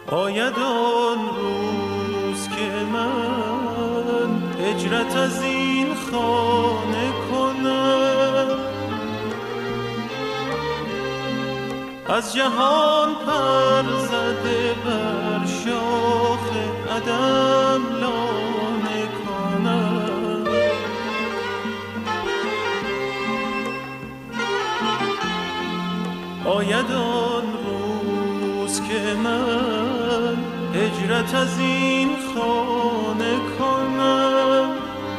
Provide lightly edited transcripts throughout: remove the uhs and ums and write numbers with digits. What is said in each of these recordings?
آید آن روز که من هجرت از این خانه کنم، از جهان پر زده بر شاخ عدم لانه کنم. آید آن روز که من هجرت از این خانه کنم،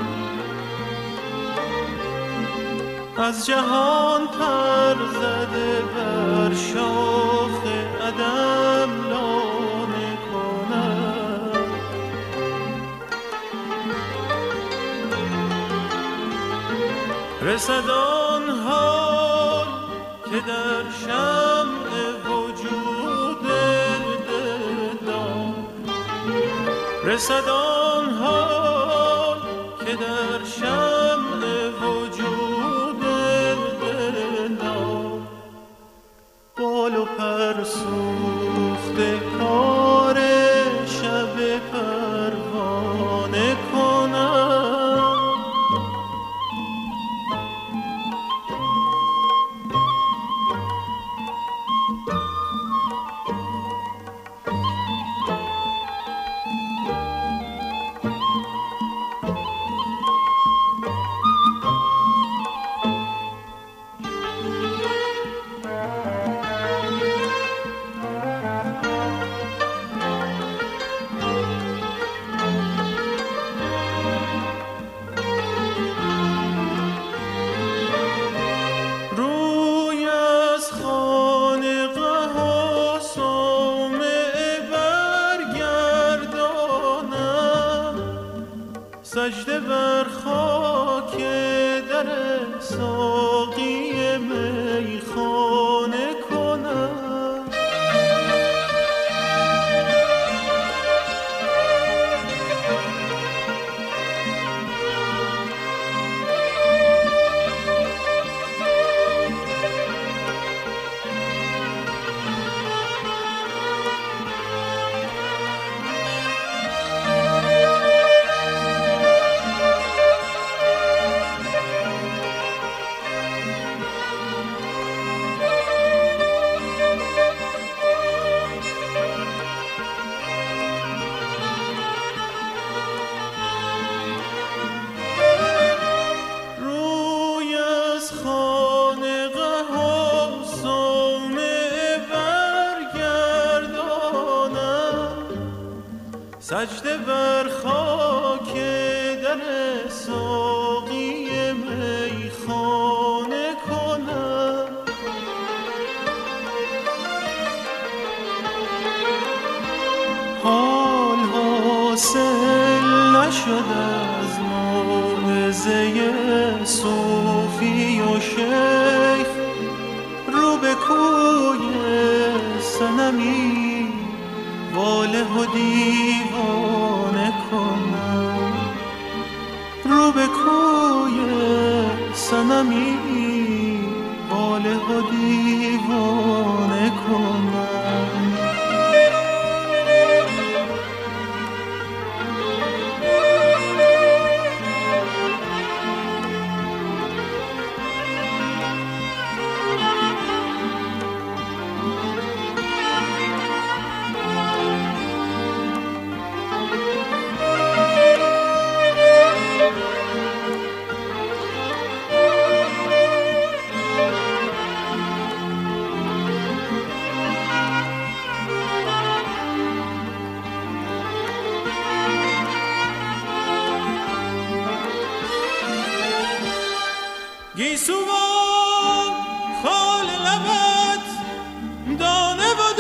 از جهان پر زده بر شاخ عدم لانه کنم. رسد آن حال که در شمع وجود دلدار، رسد آن حال که در شمع وجود دلدار، بال و پر سوخته کار شب پروانه کنم. سجده بر خاک در ساقی میخانه کنم. سجده بر خاک در ساقی میخانه کنم. حال حاصل نشد از موعظه صوفی و شیخ، رو به کوی صنمی واله و دیوانه کنم، رو به کوی صنمی واله و دیوانه کنم. گیسو و خال لبت دانه و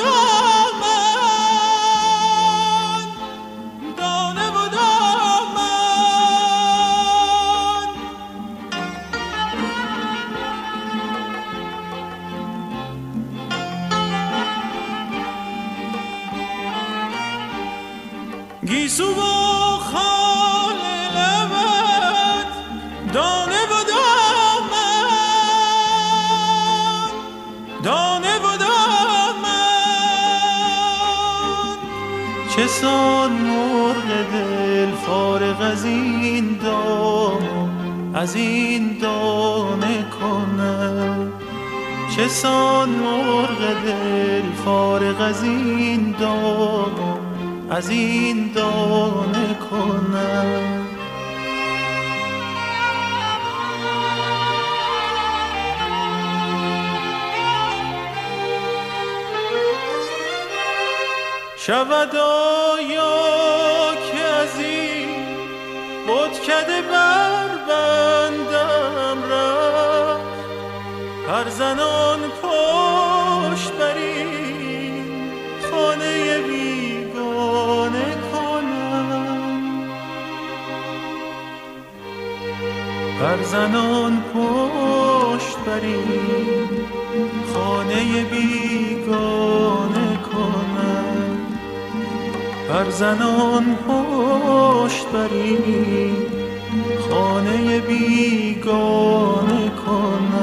دامن، دانه و دامن. گیسو و خال لبت دانه و دانه و دامن، چسان مرغ دل فارغ از این دام از این دانه کند، چسان مرغ دل فارغ از این دام از این دانه کند. شود آیا که از این بتکده بربندم رفت، پرزنان پشت بر این خانه بیگانه کنم، پرزنان پشت بر این خانه بیگانه کنم، پرزنان پشت بر این خانه بیگانه کنم.